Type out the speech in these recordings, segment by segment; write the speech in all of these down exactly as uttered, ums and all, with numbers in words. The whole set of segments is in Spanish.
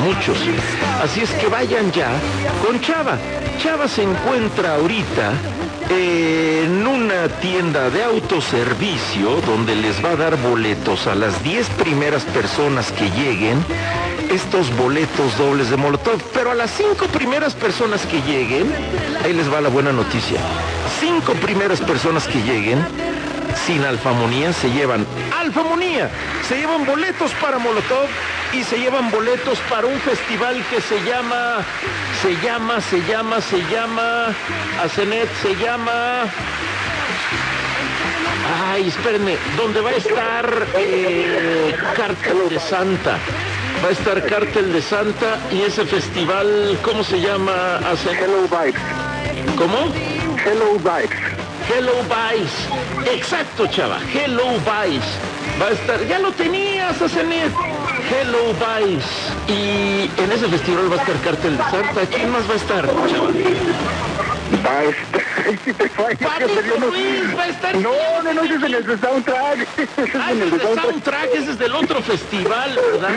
muchos. Así es que vayan ya con Chava. Chava se encuentra ahorita en una tienda de autoservicio donde les va a dar boletos a las diez primeras personas que lleguen, estos boletos dobles de Molotov. Pero a las cinco primeras personas que lleguen, ahí les va la buena noticia, cinco primeras personas que lleguen sin Alfamonía se llevan Alfamonía, se llevan boletos para Molotov y se llevan boletos para un festival que se llama, se llama, se llama, se llama, Asenet, se llama, ay, espérenme, donde va a estar eh, Cártel de Santa. Va a estar Cártel de Santa y ese festival, ¿cómo se llama? Asenet? Hello Vibes. ¿Cómo? Hello Vibes. Hello Vice, exacto, Chava, Hello Vice, va a estar, ya lo tenías, Asenet, Hello Vice, y en ese festival va a estar Cártel de Santa. ¿Quién más va a estar, Chava? Va a estar... Pablito Ruiz, va a estar... No, no, no, ese es en el soundtrack. Ah, ese es el soundtrack, ese es del otro festival, ¿verdad?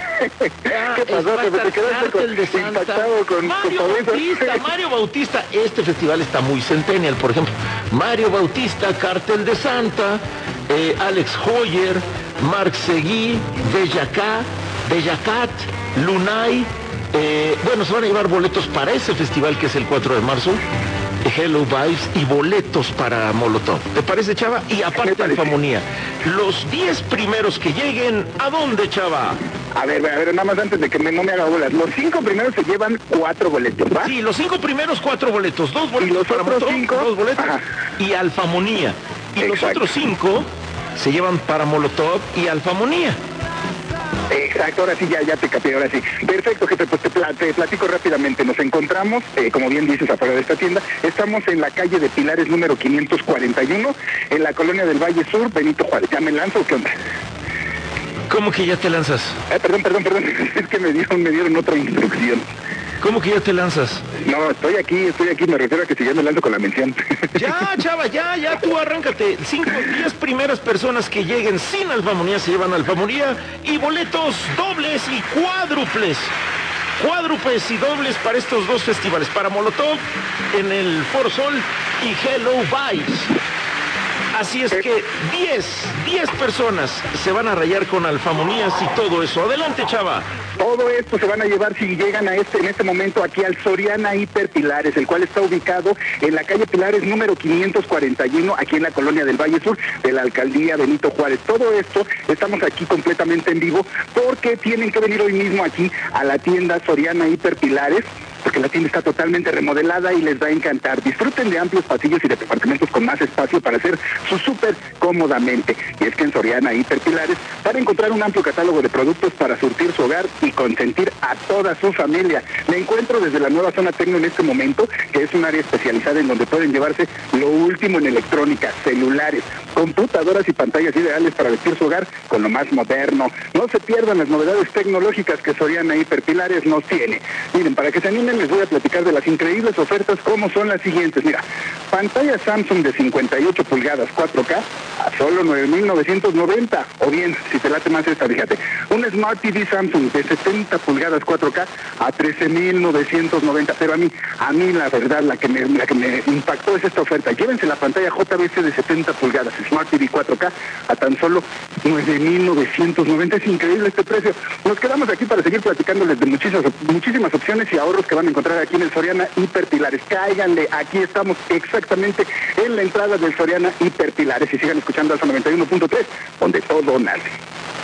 Ah, ¿Qué pasó? va a estar ¿Te quedaste Cártel de Santa. impactado con, Mario con Bautista, Mario Bautista, este festival está muy centennial, por ejemplo. Mario Bautista, Cártel de Santa, eh, Alex Hoyer, Marc Seguí, Bellacat, Bellacat, Lunay, eh, bueno, se van a llevar boletos para ese festival que es el cuatro de marzo. Hello Vibes y boletos para Molotov. ¿Te parece, Chava? Y aparte Alfamonía. Los diez primeros que lleguen, ¿a dónde, Chava? A ver, a ver, nada más antes de que me, no me haga bolas. Los cinco primeros se llevan cuatro boletos, ¿va? Sí, los cinco primeros, cuatro boletos. Dos boletos ¿Y los para otros Molotov, cinco? dos boletos. Ajá. Y Alfamonía. Y Exacto. los otros cinco se llevan para Molotov y Alfamonía. Exacto, ahora sí, ya, ya te capé, ahora sí. Perfecto, jefe, pues te, pla te platico rápidamente. Nos encontramos, eh, como bien dices, afuera de esta tienda. Estamos en la calle de Pilares número quinientos cuarenta y uno, en la colonia del Valle Sur, Benito Juárez. ¿Ya me lanzo o qué onda? ¿Cómo que ya te lanzas? Eh, perdón, perdón, perdón, es que me dieron, me dieron otra instrucción. ¿Cómo que ya te lanzas? No, estoy aquí, estoy aquí, me refiero a que si ya me lanzo con la mención. Ya, Chava, ya, ya, tú arráncate. Cinco, diez primeras personas que lleguen sin Alfamonía se llevan Alfamonía y boletos dobles y cuádruples. Cuádruples y dobles para estos dos festivales, para Molotov en el Foro Sol y Hello Vice. Así es que diez, diez personas se van a rayar con Alfamonías y todo eso. Adelante, Chava. Todo esto se van a llevar si llegan a este en este momento aquí al Soriana Hiper Pilares, el cual está ubicado en la calle Pilares número quinientos cuarenta y uno, aquí en la colonia del Valle Sur de la alcaldía Benito Juárez. Todo esto estamos aquí completamente en vivo porque tienen que venir hoy mismo aquí a la tienda Soriana Hiper Pilares, porque la tienda está totalmente remodelada y les va a encantar. Disfruten de amplios pasillos y de departamentos con más espacio para hacer su súper cómodamente. Y es que en Soriana Hiper Pilares van a encontrar un amplio catálogo de productos para surtir su hogar y consentir a toda su familia. Me encuentro desde la nueva zona Tecno en este momento, que es un área especializada en donde pueden llevarse lo último en electrónica, celulares, computadoras y pantallas ideales para vestir su hogar con lo más moderno. No se pierdan las novedades tecnológicas que Soriana Hiper Pilares nos tiene. Miren, para que se animen les voy a platicar de las increíbles ofertas como son las siguientes. Mira, pantalla Samsung de cincuenta y ocho pulgadas cuatro K a solo nueve mil novecientos noventa. O bien, si te late más esta, fíjate, un Smart T V Samsung de setenta pulgadas cuatro K a trece mil novecientos noventa. Pero a mí, a mí la verdad, la que me, la que me impactó es esta oferta. Llévense la pantalla J B C de setenta pulgadas, Smart T V cuatro K a tan solo nueve mil novecientos noventa. Es increíble este precio. Nos quedamos aquí para seguir platicándoles de muchísimas, muchísimas opciones y ahorros que van a encontrar aquí en el Soriana Hiper Pilares. Cáiganle, aquí estamos exactamente en la entrada del Soriana Hiper Pilares y sigan escuchando Alfa noventa y uno punto tres, donde todo nace.